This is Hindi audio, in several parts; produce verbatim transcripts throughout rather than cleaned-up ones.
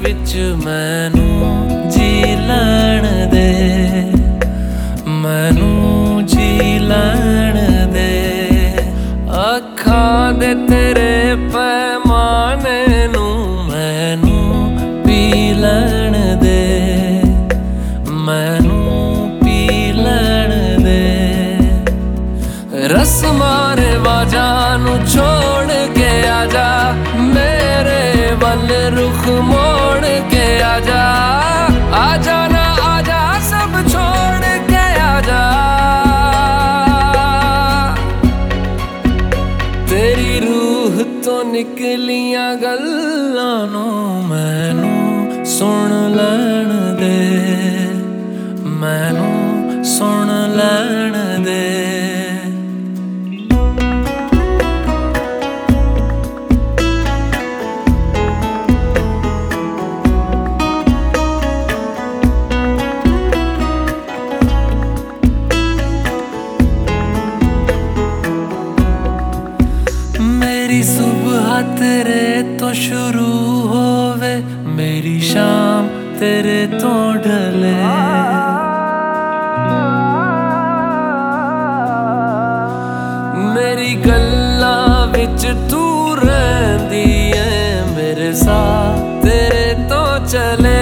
विच मैनू जी लैण दे, मैनू जी लैण दे। अखां दे तेरे पैमाने नू मैनू पी लैण दे, मैनू पी लैण दे। रस्मां रिवाजां नू छोड़ के आजा, मेरे वल रुख मोड़ के आजा। आजा ना आजा सब छोड़ के आजा, तेरी रूह तो निकलियां गल्लां नू मैनू सुन लैण दे, मैनू सुन लैण दे। मेरी सुबह तेरे तो शुरू होवे, मेरी शाम तेरे तो ढले। मेरी गल्लां विच तू रहिंदी ऐ, मेरे साथ तेरे तो चले।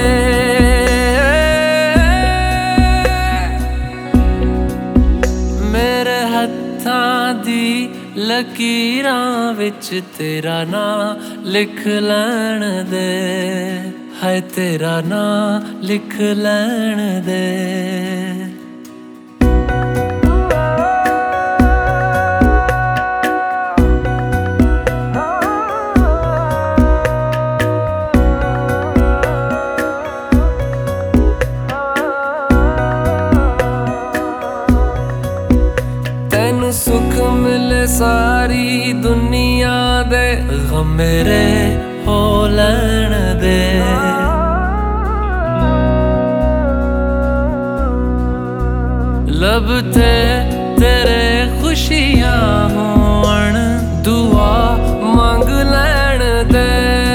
मेरे हत्थां दी लकीरां विच तेरा नां लिख लैण दे, हाय तेरा नां लिख लैण दे। तैनू सुख मिले सारी दुनिया दे, गम मेरे हो लैण दे। लब ते तेरे खुशियां होण, दुआ मंग लैण दे।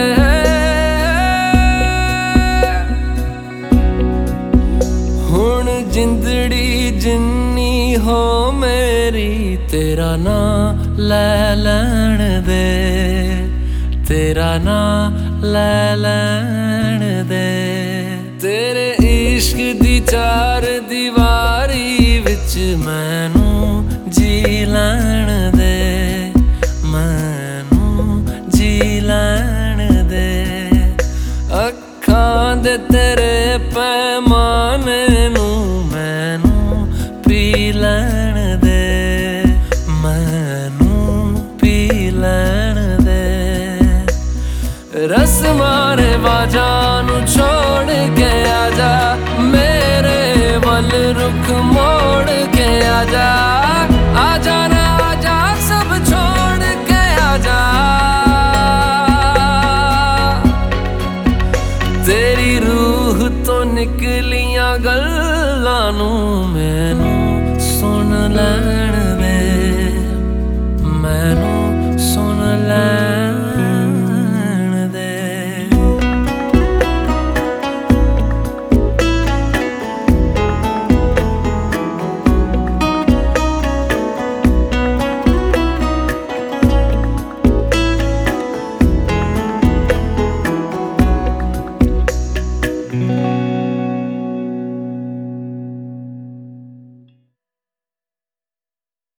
हुण जिंदड़ी जिन्नी हो मेरी, तेरा नां लै लैण दे, तेरा नां लै लैण दे। तेरे इश्क दी चार दीवारी विच मैनू जी लैण दे, मैनू जी लैण दे। अखां दे तेरे पैमाने नू मैनू पी लैण दे, मैनू पी लैण दे। रस्मां रिवाजां नू छोड़ के आजा, मेरे वल रुख मोड़ के आजा। आजा ना आजा सब छोड़ के आजा, तेरी रूह तो निकलियां गल्लां नू मैनू सुन लैण दे।